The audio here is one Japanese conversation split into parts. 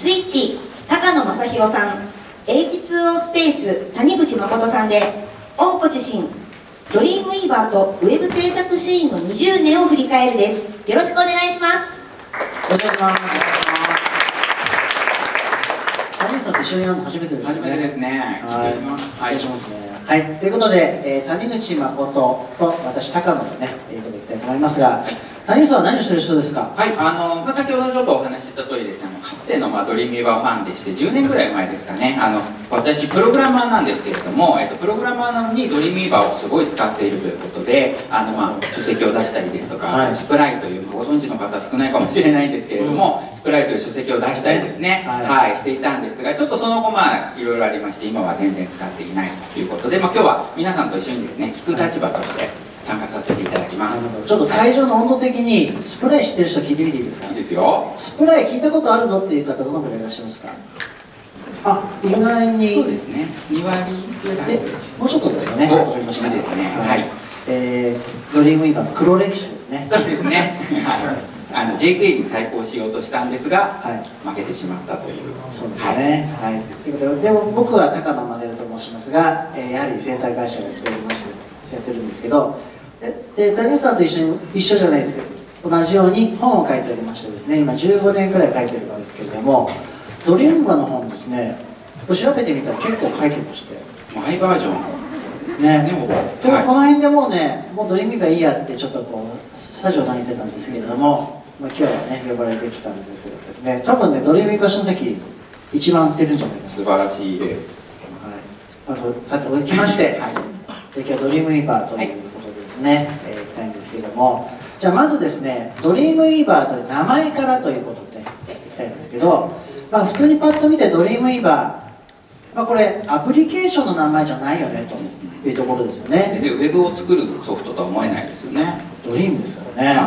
スイッチ高野正宏さん、 H2O スペース谷口誠さんで御ポ自身ドリームウィーバーとウェブ制作シーンの20年を振り返るです。よろしくお願いします。 お願いします。谷口さんと一緒にやるの初めてですね。 初めてですね。 はい、お願いしますね。はい、ということで、谷口誠と私高野でね、いきたいと思いますが、はい、谷口さんは何をしてる人ですか？ はい、先ほどちょっとお話しした通りですね、かつての、ドリームウィーバーファンでして、10年ぐらい前ですかね、私、プログラマーなんですけれども、プログラマーなのにドリームウィーバーをすごい使っているということで、書籍を出したりですとか、はい、スプライという、ご存知の方少ないかもしれないんですけれども、スプライという書籍を出したりですね、はい、していたんですが、ちょっとその後、いろいろありまして、今は全然使っていないということで、今日は皆さんと一緒にですね、聞く立場として参加させていただきます。 ちょっと会場の温度的にスプライ知ってる人聞いてみていいですか？ いいですよ。 スプライ聞いたことあるぞっていう方どのくらいいらっしゃいますか？意外に。 そうですね、2割ぐらい。 もうちょっとですよね。 わかりましたね。はい。 ドリームウィーバーの黒歴史ですね。 そうですね。JK に対抗しようとしたんですが、負けてしまったという。 そうですね。はい。ということで、でも僕は高野真と申しますが、やはり制作会社をやっておりましてやってるんですけど、で谷口さんと一緒じゃないですけど、同じように本を書いておりましてですね、今15年くらい書いてるんですけれども、ドリームウィーバーの本ですね、調べてみたら結構書いてまして。 マイバージョン。 ね、でもこの辺でもうね、もうドリームウィーバーいいやってちょっとこうスタジオにいてたんですけれども、今日はね呼ばれてきたんですよね。多分ねドリームウィーバー書籍一番売ってるんじゃないかな。 素晴らしいです。 はい。さておきまして、はい、で今日はドリームウィーバーということでですね、いきたいんですけれども、じゃあまずですね、ドリームウィーバーという名前からということでね、いきたいんですけど、普通にパッと見てドリームウィーバー、これアプリケーションの名前じゃないよねというところですよね。 でウェブを作るソフトとは思えないですよね。 ドリームですからね。はい。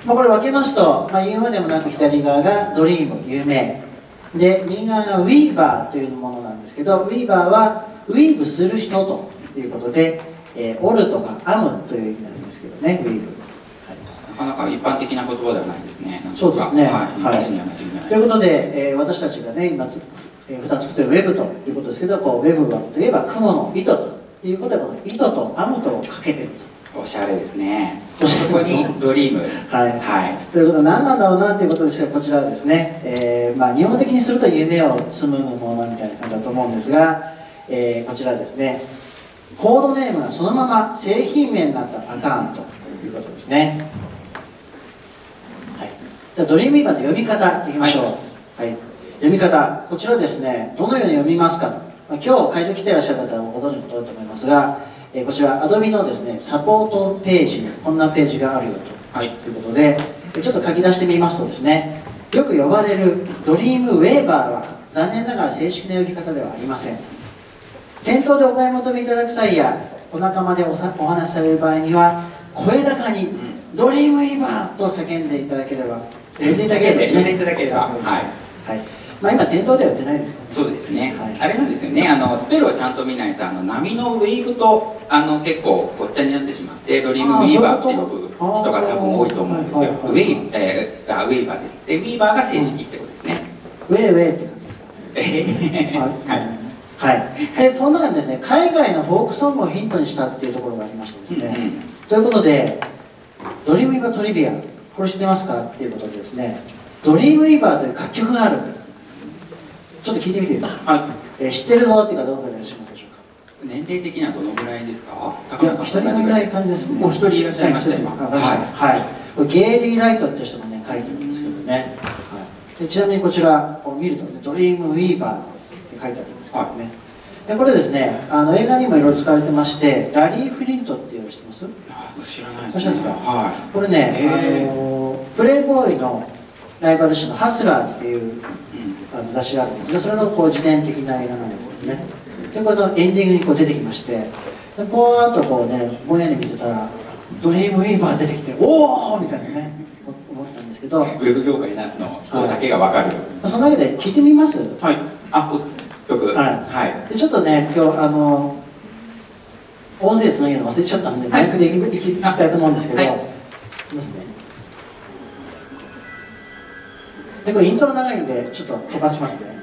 これ分けますと、言うまでもなく左側がドリーム、有名で、右側がウィーバーというものなんですけど、ウィーバーはウィーブする人ということで、オルとかアムという意味なんですけどね、ウィーブ。 なかなか一般的な言葉ではないですね。 そうですね。はい。ということで、私たちがね今普段作っているウェブということですけど、ウェブといえば雲の糸ということで、この糸とアムとをかけてると。 おしゃれですね。そこにドリーム。 はい。ということで何なんだろうなということですが、こちらはですね、日本的にすると夢を紡ぐものみたいな感じだと思うんですが、こちらですね、コードネームがそのまま製品名になったパターンということですね。はい。じゃあドリームウィーバーの読み方いきましょう。はい。読み方、こちらですね、どのように読みますかと。今日会場来ていらっしゃる方はご存知の通りと思いますが、こちら Adobe のですね、サポートページにこんなページがあるよと、いうことで、ちょっと書き出してみますとですね、よく呼ばれるドリームウェーバーは残念ながら正式な呼び方ではありません。店頭でお買い求めいただく際やお仲間でお話しされる場合には、声高にドリームウィーバーと叫んでいただければ、 言っていただければ、 今店頭では売ってないですかね。 そうですね。あれなんですよね。スペルをちゃんと見ないと波のウェーブと結構ごっちゃになってしまって、ドリームウィーバーって呼ぶ人が多分多いと思うんですよ。ウェーバーです。でウィーバーが正式ってことですね。 ウェーって感じですか。はい。その中にですね、海外のフォークソングをヒントにしたっていうところがありましてですね。ということで、ドリームウィーバートリビア、これ知ってますかっていうことでですね、ドリームウィーバーという楽曲がある。ちょっと聞いてみていいですか。知ってるぞっていう方どのくらいいらっしゃいますでしょうか。 年齢的にはどのぐらいですか。 一人もいない感じですね。 お一人いらっしゃいました今。 はい。ゲイリー・ライトっていう人がね書いてるんですけどね。でちなみにこちらを見るとね、ドリームウィーバーって書いてあるんですけどね。でこれですね、映画にもいろいろ使われてまして、ラリー・フリントっていうの知ってます？ 知らないです。知らないですか。これね、プレイボーイのライバル誌のハスラーっていう雑誌があるんですが、それの自伝的な映画なんですね。でこれのエンディングに出てきまして、でこうあとぼんやり見てたらドリームウィーバー出てきて、おおみたいなね思ったんですけど、 ウェブ業界の人だけが分かる。 そのわけで聞いてみます？ はい。 でちょっとね今日音声つなげるの忘れちゃったんで、マイクでいきたいと思うんですけど、いきますね。 でこれイントロ長いんでちょっと飛ばしますね。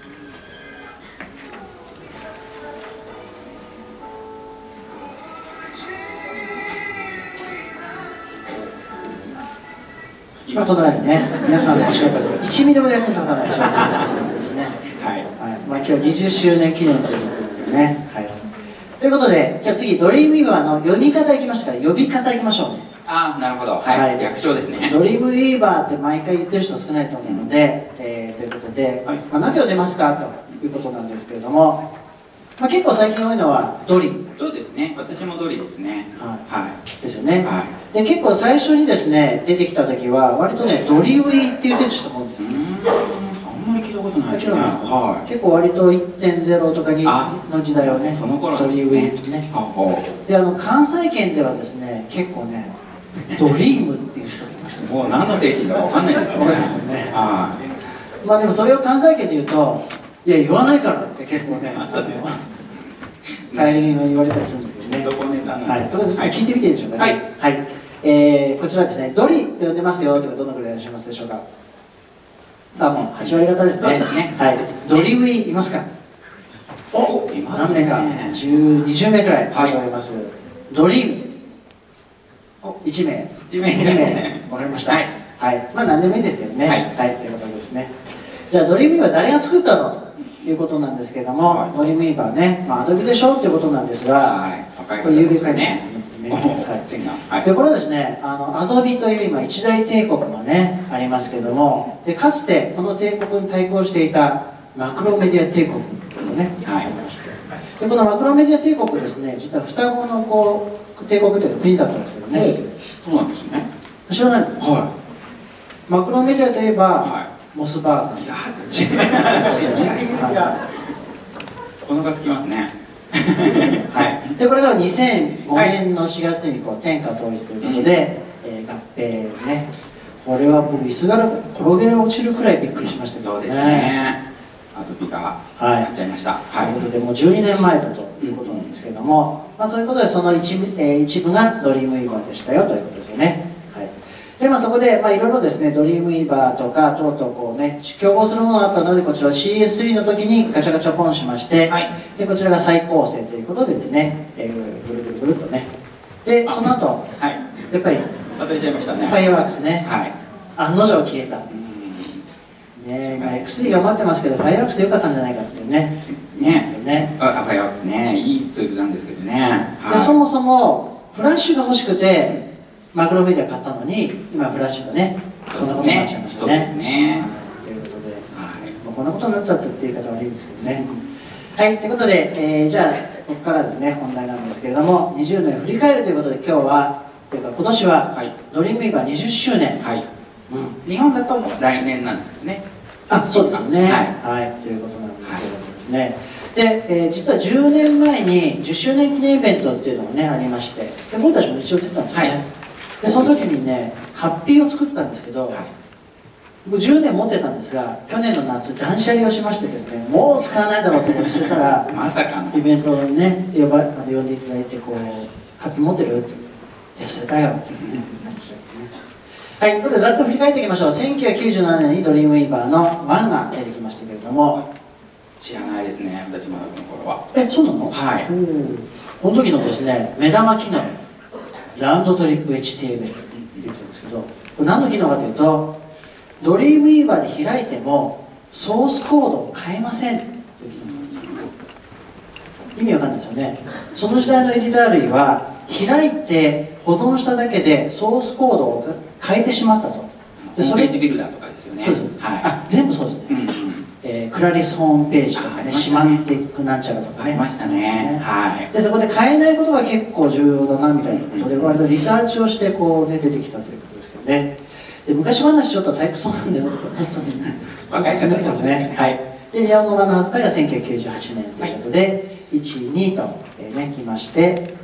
まあ、このようにね、皆さんのお仕事で1ミリも役に立たない状況ですね。はい。まあ、今日20周年記念ということでね。はい。ということで、じゃあ次、ドリームイーバーの読み方いきましたから、呼び方いきましょうね。 ああ、なるほど。はい。略称ですね。 ドリームイーバーって毎回言ってる人少ないと思うので、ということで、まあ、なぜ呼んでますかということなんですけれども、まあ、結構最近多いのはドリ。 そうですね。私もドリですね。 はい。ですよね。はい。で、結構最初にですね、出てきた時は、割とね、ドリウィって言ってる人も多いんですよ。 あんまり聞いたことないですね。 はい。結構割と 1.0 とかにの時代はね、 その頃ドリウィってね。で、関西圏ではですね、結構ね、ドリームっていう人がいました。 もう何の製品だかわかんないですね。 そうですよね。まあでもそれを関西圏で言うと、いや、言わないからって結構ね、帰りに言われたりするんですけどね。 どこネタなんで。 はい。ということで、聞いてみていいでしょうかね。はい。こちらですね、ドリって呼んでますよという方どのくらいいらっしゃいますでしょうか。あ、もう8割方ですね。はい。ドリウィいますか。お、何名か、20名くらいおります。ドリーム。1名、2名、わかりました。はい。まあ何でもいいですけどね。はい。ということですね。じゃあドリームイーバー誰が作ったのということなんですけども、ドリームイーバーね、まあアドビでしょっていうことなんですが、これ有名かね。でこれはですね、アドビという今一大帝国がねありますけども、でかつてこの帝国に対抗していたマクロメディア帝国がね、ありまして、でこのマクロメディア帝国ですね、実は双子のこう帝国という国だったんですけどね。 そうなんですね。 知らないの？はい。マクロメディアといえば、モスバーガー。 いや、お腹空きますね。 はい、でこれが2005年の4月にこう天下統一ということで、合併ね、これは僕椅子から転げ落ちるくらいびっくりしましたけどね。 そうですね。アドビがやっちゃいました。 ということでもう12年前だということなんですけども、まあ、ということでその一部がドリームイーバーでしたよということですよね。でそこでいろいろですね、ドリームイーバーとかとうとうこうね競合するものがあったので、こちら CS3 の時にガチャガチャポンしまして、でこちらが再構成ということでね、ぐるぐるぐるっとね、でその後、やっぱり忘れちゃいましたね。 ファイアワークスね、案の定消えた。ね、X3 頑張ってますけど、ファイアワークスでよかったんじゃないかっていうね。 ファイアワークスね、いいツールなんですけどね。 でそもそもフラッシュが欲しくてマクロメディア買ったのに、今フラッシュがね、こんなことになっちゃいましたね。ということで、こんなことになっちゃったっていう言い方悪いですけどね。はい、ということで、じゃあここからですね本題なんですけれども、20年振り返るということで、今日はというか今年はドリームイーバー20周年。 日本だともう来年なんですよね。 そうですね。ということなんですけれどもですね。で、実は10年前に10周年記念イベントっていうのがねありまして、で僕たちも一応出てたんですよね。でその時にねハッピーを作ったんですけど、僕10年持ってたんですが、去年の夏断捨離をしましてですね、もう使わないだろうと思ってしてたらまさかのイベントにね呼んでいただいて、こうハッピー持ってるって「いやそれだよ」っていうね感じでね。はい、ということでざっと振り返っていきましょう。1997年にドリームイーバーの1が出てきましたけれども、 知らないですね、私まだこの頃は。 そうなの？はい。この時のですね目玉機能、ラウンドトリップ HTML って言ってるんですけど、これ何の機能かというと、ドリームイーバーで開いてもソースコードを変えませんという機能なんですよ。意味わかんないですよね。その時代のエディター類は開いて保存しただけでソースコードを変えてしまったと。 でそれページビルダーとかですよね。 そうです。全部そうですね。クラリスホームページとかね、シマンティックなんちゃらとかね。 ありましたね。 でそこで変えないことが結構重要だなみたいなことで、割とリサーチをしてこう、ね、出てきたということですけどね。で昔話ちょっとタイプそうなんで、 分かりますね。で日本語版の発売が1998年ということで、1、2と、来まして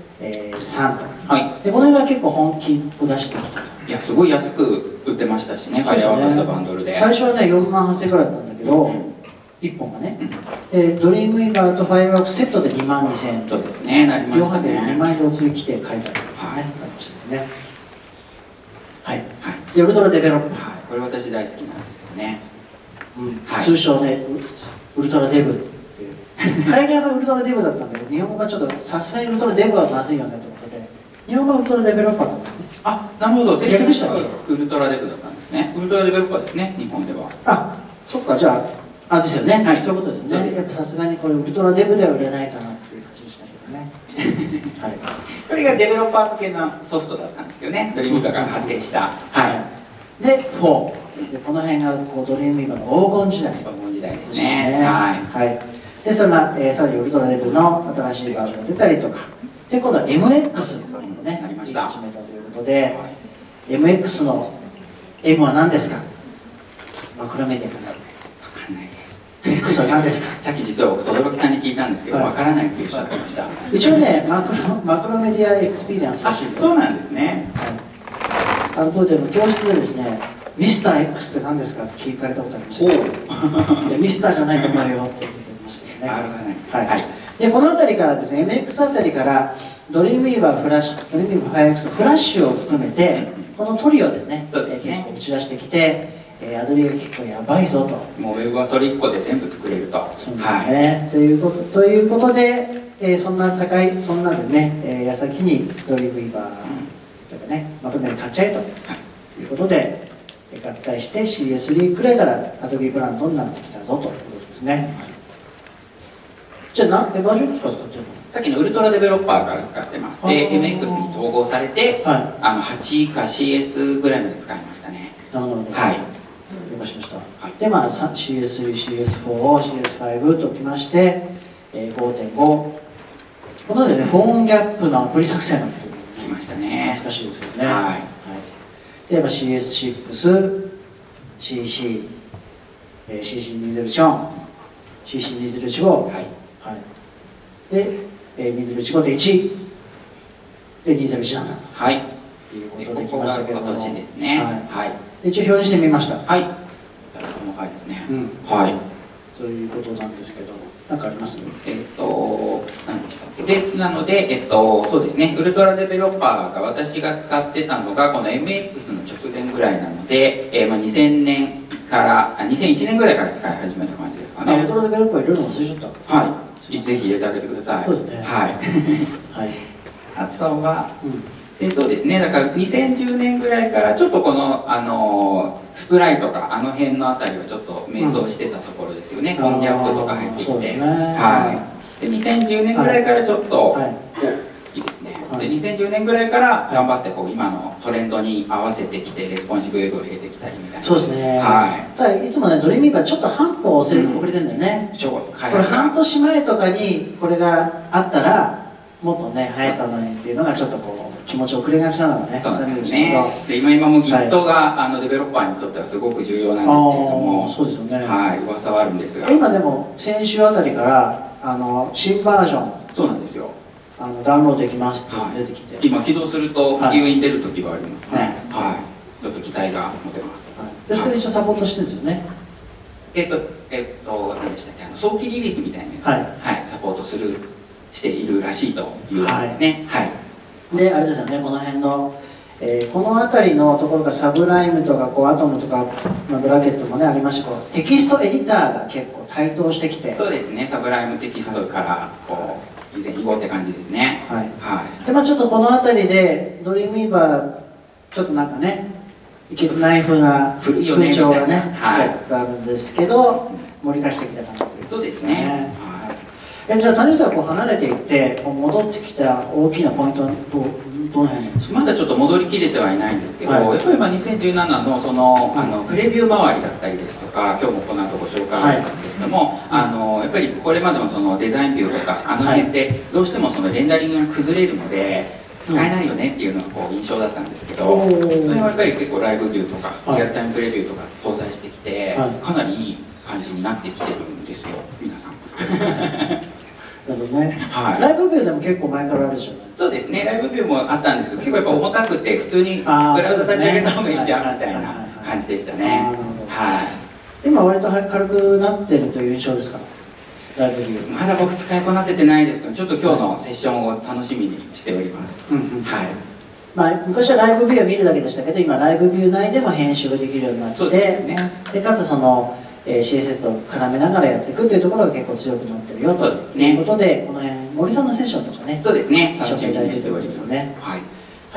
、3と。でこの辺が結構本気を出してきた。 いや、すごい安く売ってましたしね、ファイアワークスとバンドルで。 最初はね、4万8000円ぐらいだったんだけど、1本がね、ドリームイーバーとファイアワークスセットで2万2000円と、 ですね、なりましたね。 両方で2万円でお釣り来て書いてあるとかね、ありましたね。ヨルドラデベロッパー。 これ私大好きなんですけどね。はい、 通称ねウルトラデブっていう海外はウルトラデブだったんだけど、日本語がちょっとさすがにウルトラデブはまずいよねということで、日本語はウルトラデベロッパーなんですね。 あ、なるほど。 逆でしたっけ？ ウルトラデブだったんですね。ウルトラデベロッパーですね、日本では。 あ、そっか、じゃあですよね、 はい、 そういうことですね。やっぱさすがにこれウルトラデブでは売れないかなっていう感じでしたけどね。はい、 これがデベロッパー向けのソフトだったんですよね、ドリームウィーバーから派生した。 はい、で4で、この辺がこうドリームウィーバーの黄金時代。 黄金時代ですね。 はい、でさらにウルトラデブの新しいバージョンが出たりとかで、今度は MX にもねなりました。 始めたということで、はい、MX の M は何ですか？マクロメディアかな。 わかんないです。 X は何ですか？ さっき実は僕轟さんに聞いたんですけど、わからないっておっしゃってました。 一応ね、マクロメディアエクスペリエンスらしいです。 そうなんですね。 はい、これでも教室でですね、ミスター X って何ですかって聞かれたことありましたけど、ミスターじゃないと思うよって言ってましたけどね。はい。で、この辺りからですね、MX あたりからドリームウィーバーフラッシュ、ドリームウィーバー 5X フラッシュを含めて、このトリオでね、結構打ち出してきて、アドビが結構やばいぞと。 もうウェブはそれ1個で全部作れると。 そうですね。はい、ということで、そんなですね、矢先にドリームウィーバーとかね、まとめて買っちゃえということで、合体して CS3 くらいからアドビブランドになってきたぞということですね。はい、じゃあバージョン使ってるの？ さっきのウルトラデベロッパーから使ってます。で、MX に統合されて、8か CS ぐらいまで使いましたね。 なるほど。 はい。 了解しました。で、CS3、CS4、CS5 ときまして、5.5。このでね、フォンギャップのアプリ作成なんていうのが来ましたね。 懐かしいですよね。 はい。 で、CS6、CC、CC201、CC201、はい。で、2015で1で2017とはいいうことできましたけども、 今年ですね。はい。 一応表示してみました。 はい。この回ですね。はい。 ということなんですけど、何かあります？ 何でしたっけ？で、なので、そうですね、ウルトラデベロッパーが私が使ってたのが、この MX の直前ぐらいなので、2000年から、2001年ぐらいから使い始めた感じですかね。 ウルトラデベロッパーいろいろ忘れちゃった。 はい。ぜひ入れてあげてください。 そうですね。 はい。 はい。 あとは、そうですね、だから2010年ぐらいからちょっとこの、スプライとかあの辺のあたりはちょっと迷走してたところですよね、コンギャップとか入ってきて、はい、で2010年ぐらいからちょっと、いいですね、で2010年ぐらいから頑張ってこう今のトレンドに合わせてきてレスポンシブウェブを入れてきたりみたいな。 そうですね。はい。ただいつもねドリームウィーバーちょっと半歩遅れてくれてるんだよね。これ半年前とかにこれがあったらもっとね流行ったのにっていうのがちょっとこう気持ち遅れがちなのがね。 そうなんですね。で今も Git がデベロッパーにとってはすごく重要なんですけれども、 そうですよね。 はい、噂はあるんですが。 今でも先週あたりから新バージョンそうなんですよ。 ダウンロードできますって出てきて、 今起動すると右上に出る時はありますね。はい。ちょっと期待が持てます。 でそれ一応サポートしてるんですよね。 何でしたっけ、早期リリースみたいなやつ、はい、サポートしているらしいということですね。はい。 であれですよね、この辺の、この辺りのところがサブライムとかアトムとか、ブラケットもねありまして、テキストエディターが結構台頭してきて、 そうですね、サブライムテキストから以前以後って感じですね。 はい。でちょっとこの辺りでドリームウィーバーちょっとなんかねいけない風な風潮がねしちゃったんですけど、盛り返してきたかなという。 そうですね。 じゃあ谷さん離れていって戻ってきた大きなポイントはどの辺なんですか？ まだちょっと戻りきれてはいないんですけど、やっぱり2017のプレビュー周りだったりですとか、今日もこの後ご紹介あるんですけども、やっぱりこれまでのデザインビューとか辺ってどうしてもレンダリングが崩れるので使えないよねっていうのが印象だったんですけど、それはやっぱり結構ライブビューとかリアルタイムプレビューとか搭載してきて、かなりいい感じになってきてるんですよ、皆さん。 なるほどね。ライブビューでも結構前からあるでしょうね。 そうですね、ライブビューもあったんですけど、結構やっぱ重たくて普通にクラウド立ち上げた方がいいんじゃんみたいな感じでしたね。 今割と軽くなってるという印象ですか？ライブビュー。 まだ僕使いこなせてないですけど、ちょっと今日のセッションを楽しみにしております。はい。 まあ、昔はライブビューを見るだけでしたけど、今ライブビュー内でも編集ができるようになって、でかつその、CSS と絡めながらやっていくというところが結構強くなってるよということで、この辺森さんのセッションとかね、 そうですね、 一緒にいただいてるんですよね。 はい、 はい、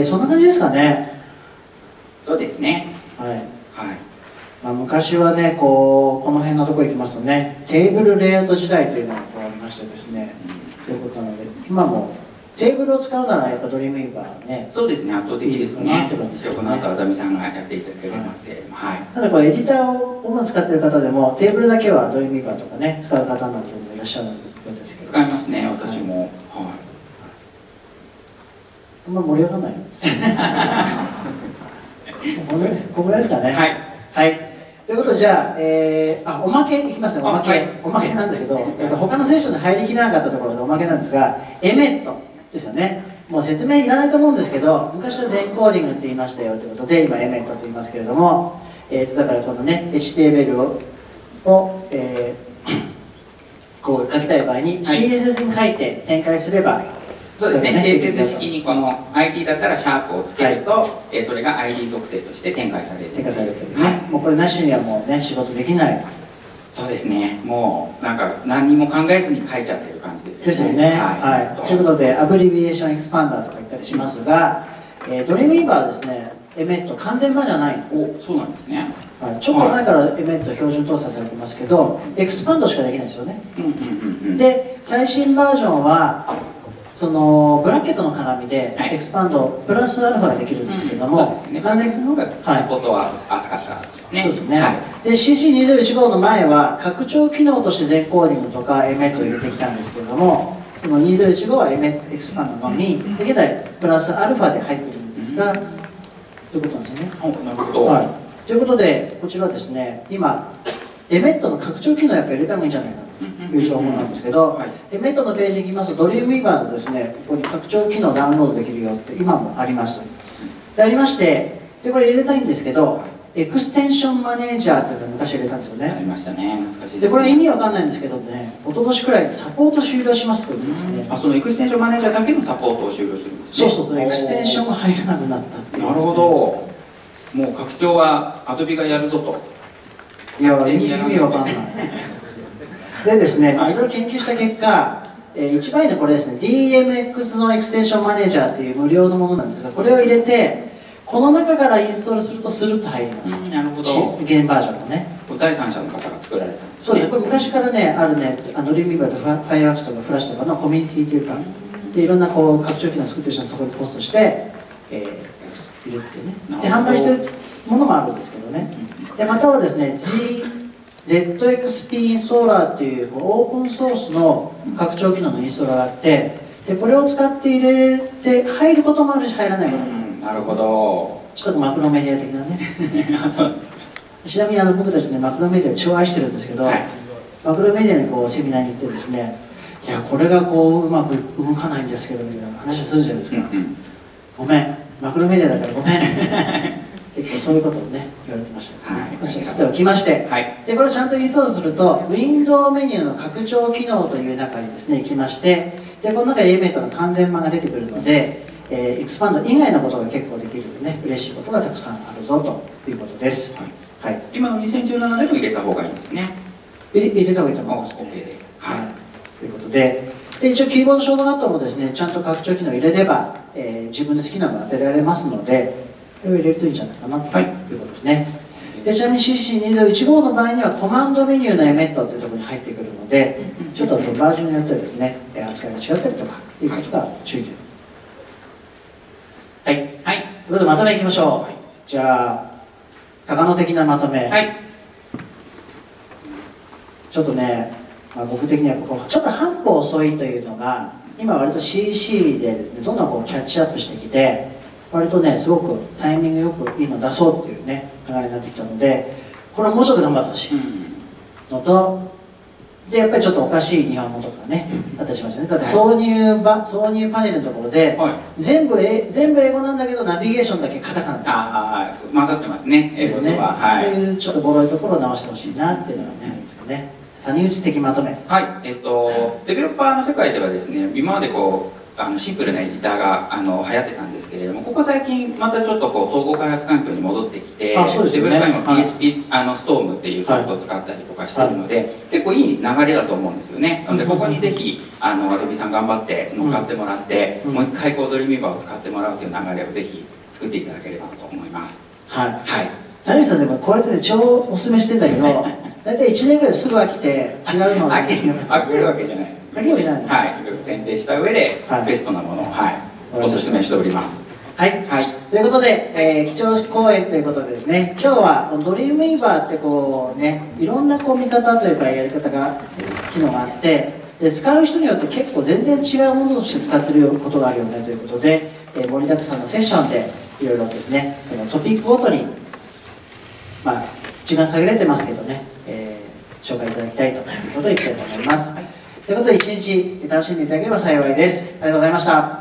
そんな感じですかね。 そうですね。 はい、 はい。 まあ、昔はね、この辺のところ行きますとね、テーブルレイアウト時代というのがありましてですね、ということなので、今もテーブルを使うならやっぱドリームウィーバーね、 そうですね、圧倒的ですね。 ってるんですよね。 この後あざみさんがやっていただけますけれども、はい。 ただこれエディターを主に使っている方でもテーブルだけはドリームウィーバーとかね使う方なんていうのもいらっしゃるんですけど、 使いますね、私も。はい。 あんま盛り上がらないんですよこんぐらいですかね。 はい。 はい。ということでじゃあ、おまけいきますね。おまけ、はい、おまけなんだけど、他のセッションで入りきらなかったところでおまけなんですが、エメットですよね。もう説明いらないと思うんですけど、昔は全コーディングって言いましたよということで、今エメットと言いますけれども、だからこのね HTML をこう書きたい場合に CSS に書いて展開すれば、 そうですね、CSS 式にこの ID だったらシャープをつけると、それが ID 属性として展開される。 展開されるというね、はい、もうこれなしにはもうね仕事できない。 そうですね、もうなんか何にも考えずに書いちゃってる感じですよね。 ですよね。はい。ということでアブリビエーションエクスパンダーとか言ったりしますが、ドリームウィーバーはですね、エメット完全版じゃない。 お、そうなんですね。 はい、ちょっと前からエメット標準搭載されてますけど、エクスパンドしかできないんですよね。で、最新バージョンはそのブラケットの絡みでエクスパンドプラスアルファができるんですけども、 完全にサポートは扱ったんですね。そうですね。はい、で CC2015 の前は拡張機能として全コーディングとかエメットを入れてきたんですけれども、その2015はエメエクスパンドのみ現在プラスアルファで入っているんですが、ということなんですよね。 なるほど。 はい。ということでこちらはですね、今エメットの拡張機能をやっぱり入れた方がいいんじゃないかという情報なんですけど、エメットのページに行きますとドリームウィーバーのですね、ここに拡張機能をダウンロードできるよって今もあります。でありまして、でこれ入れたいんですけど、エクステンションマネージャーっていうのを昔入れたんですよね。 ありましたね。懐かしいですね。 でこれ意味わかんないんですけどね、一昨年くらいでサポート終了しますってことですね。 あ、そのエクステンションマネージャーだけのサポートを終了するんですね。 そうそう、エクステンションが入らなくなったっていう。 なるほど。もう拡張はアドビがやるぞと。 いや、意味わかんない。でですね、いろいろ研究した結果、一番いいのはこれですね、DMX のエクステンションマネージャーっていう無料のものなんですが、これを入れて、この中からインストールするとスルッと入ります。 なるほど。 現バージョンのね。 第三者の方が作られたんですね。 そうですね、これ昔からね、あるね、ドリームウィーバーとファイアワークスとかフラッシュとかのコミュニティというか、でいろんなこう拡張機能を作ってる人はそこにポストして、いるっていうね。で、販売してるものもあるんですけどね。で、またはですね、ZXP インストーラーっていうオープンソースの拡張機能のインストーラーがあって、でこれを使って入れて入ることもあるし入らないこともある。 なるほど。 ちょっとマクロメディア的なね。ちなみに僕たちね、マクロメディア超愛してるんですけど、はい、マクロメディアにこうセミナーに行ってですね、いやこれがこううまく動かないんですけどみたいな話するじゃないですか。ごめん、マクロメディアだからごめん。結構そういうことをね言われてました、ね。はい、さてはきまして、はい、でこれをちゃんとインストールするとウィンドウメニューの拡張機能という中にですね行きまして、でこの中にエレメントの完全版が出てくるので、エクスパンド以外のことが結構できるのでね、嬉しいことがたくさんあるぞということです。はい、 今の2017でも入れた方がいいんですね。 入れた方がいいと思います、ね。はい、ということで、一応キーボードショートカットもですねちゃんと拡張機能を入れれば、自分で好きなのを当てられますので。これを入れるといいんじゃないかなということですね。でちなみに CC2015 の場合にはコマンドメニューのエメットっていうところに入ってくるので、ちょっとそのバージョンによってはですね、扱いが違ったりとかいうことが注意点。はい。はい。ということでまとめいきましょう。はい、じゃあ、高野的なまとめ。はい。ちょっとね、僕的にはここちょっと半歩遅いというのが、今割と CC でですね、どんどんこうキャッチアップしてきて、割とね、すごくタイミングよくいいの出そうっていうね、流れになってきたので、これはもうちょっと頑張ってほしいのと、で、やっぱりちょっとおかしい日本語とかね、あったりしましたね。だから挿入パネルのところで、はい、全部英語なんだけど、ナビゲーションだけカタカナで。 ああ、混ざってますね、英語とは。 はい、そういうちょっとボロいところを直してほしいなっていうのがね、あるんですけどね。谷口的まとめ。 はい、デベロッパーの世界ではですね、今までこうシンプルなエディターが流行ってたんですけれども、ここ最近またちょっとこう統合開発環境に戻ってきて、自分らにも PHP ストームっていうソフトを使ったりとかしてるので、結構いい流れだと思うんですよね。なのでここにぜひAdobeさん頑張って乗っかってもらって、もう一回こうドリームウィーバーを使ってもらうという流れをぜひ作っていただければと思います。 はい、 はい、 谷口さんでもこうやって超おすすめしてたけど大体1年ぐらいすぐ飽きて違うのを飽きるわけじゃないです。 飽きるわけじゃない。 はい、いろいろ選定した上で、ベストなものを、おすすめしております。 はい、ということで、貴重講演ということでですね、今日はドリームウィーバーってこうね、いろんなこう見方というかやり方が機能があって、で使う人によって結構全然違うものとして使ってることがあるよねということで、盛りだくさんのセッションでいろいろですね、そのトピックごとに時間限られてますけどね、紹介いただきたいということを言いたいと思います。ということで一日楽しんでいただければ幸いです。ありがとうございました。